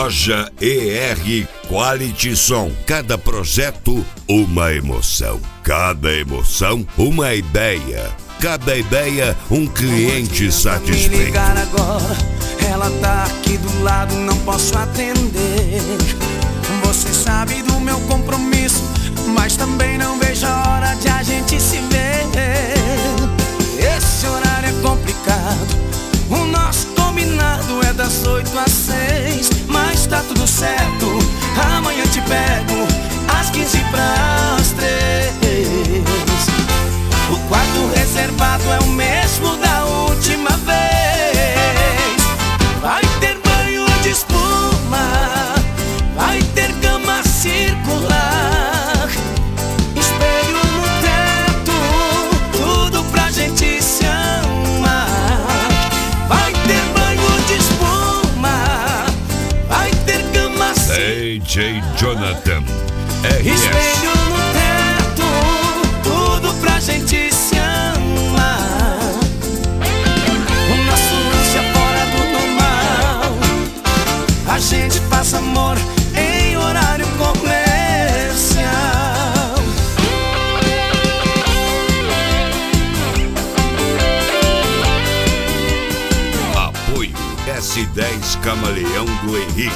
Loja ER Quality Som. Cada projeto, uma emoção. Cada emoção, uma ideia. Cada ideia, um cliente satisfeito. Me ligar agora, ela tá aqui do lado, não posso atender. Você sabe do meu compromisso, mas também não vejo a hora de a gente se ver. Esse horário é complicado, o nosso combinado é das 8 às 6. Mas tá tudo certo, amanhã te pego às 15 para as 3. O quarto reservado é o mesmo da última vez. Vai ter banho de espuma, vai ter cama circular, espelho no teto, tudo pra gente se amar. Vai ter banho de espuma, vai ter cama circular, DJ Jonathan RS. espelho no teto, tudo pra gente se amar. O nosso lance é fora do normal, a gente faz amor em horário comercial. Apoio S10 Camaleão do Henrique.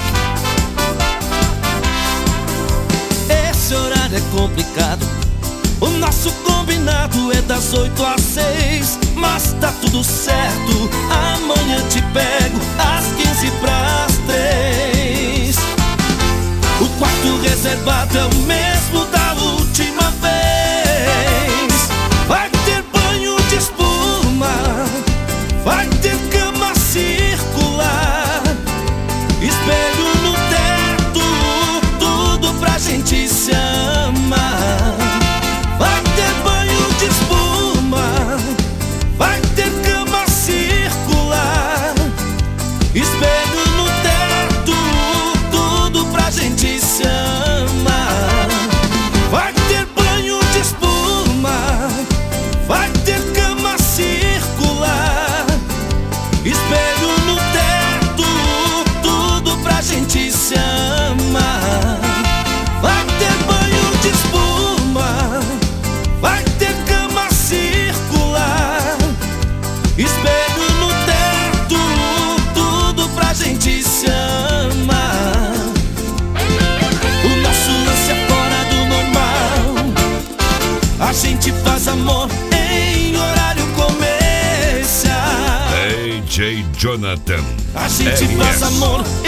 Esse horário é complicado, o nosso combinado é das 8 às 6. Mas tá tudo certo, amanhã te pego às 15 para as 3. O quarto reservado é o mesmo da última vez. Vai ter banho de espuma, vai ter cama circular, espelho no teto, tudo pra gente se amar. Vai ter banho de espuma, vai ter cama circular, espelho no teto, tudo pra gente se amar. Vai ter banho de espuma, vai ter cama circular, espelho no teto, tudo pra gente se amar. Vai ter banho de espuma, vai ter cama circular, espelho no teto, tudo pra gente se amar. O nosso lance é fora do normal, a gente faz amor em horário comercial. DJ Jonathan A gente RS. faz amor